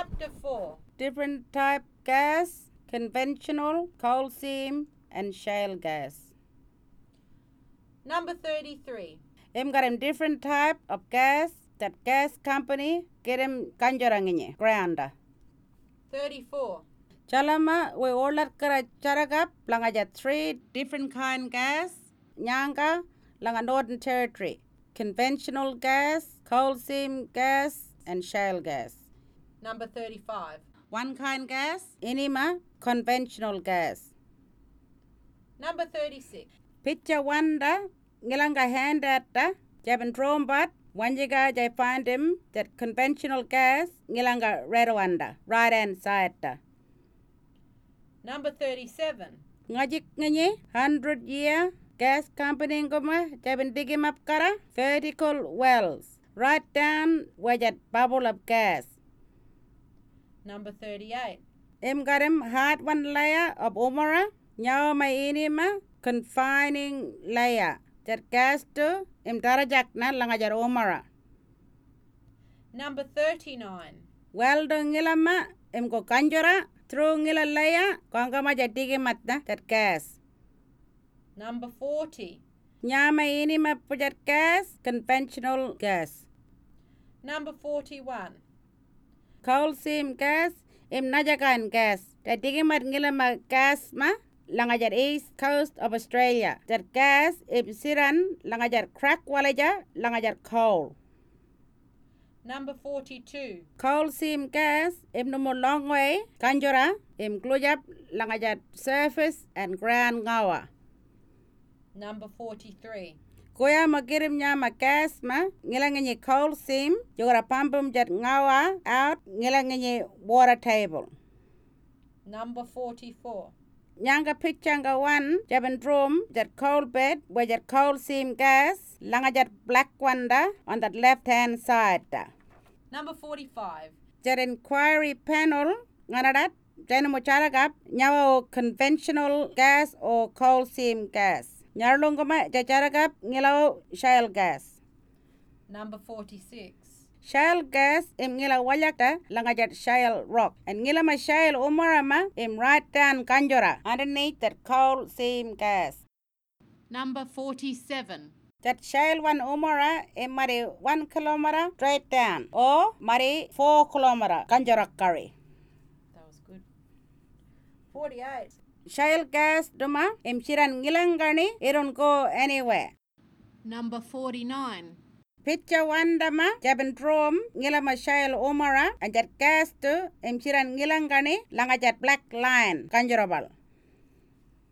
Chapter 4. Different type gas, conventional, coal seam, and shale gas. Number 33. Got him different type of gas that gas company get him kanjaranginye, ground. 34. Chalama we orlat kara charagap langaja 3 different kind gas, nyanga langa Northern Territory, conventional gas, coal seam gas, and shale gas. Number 35. One kind gas, inima conventional gas. Number 36. Picture wanda ngilanga hand at the Japan trombat wanjiga jai find him that conventional gas ngilanga red wanda right hand side. Number 37. Ngajik nganyi 100-year gas company ngoma Japan dig him up kara vertical wells right down where that bubble of gas. Number 38. Got him hard one layer of umara nyaw may inima confining layer that gas to darajak na langajar umara. Number 39. Well do ngilama go kanjura through ngila layer kongama jatigi matna that gas. Number 40. Nyama inima pujar gas conventional gas. Number 41. Coal seam gas najakan gas that digimat ngilama gas ma langajar east coast of Australia. That gas siran langajar crack walaja langajar coal. Number 42. Coal seam gas no more long way kanjura klujap langajar surface and ground ngawa. Number 43. Kuya magirim nyama gas ma ngilanganyi coal seam jogara pampum jat ngawa out ngilanganyi water table. Number 44. Nyanga picture one Japan drum that coal bed where that coal seam gas langajar black wanda on that left hand side. Number 45. That inquiry panel nganadat jana mucharagap nyawa conventional gas or coal seam gas. Nyarlongama jacharagap ngilaw shale gas. Number 46. Shale gas ngila walakta langajar shale rock and ngila ma shale umarama right down kanjora underneath that coal seam gas. Number 47. That shale one umara mari 1 kilometer straight down or mari 4 kilometer kanjora kari. That was good. 48. Shale gas duma shiran ngilangani it don't go anywhere. Number 49. Picture one dama Japan drum ngilama shale umara and that gas to shiran ngilangani langajar black line kanjorabal.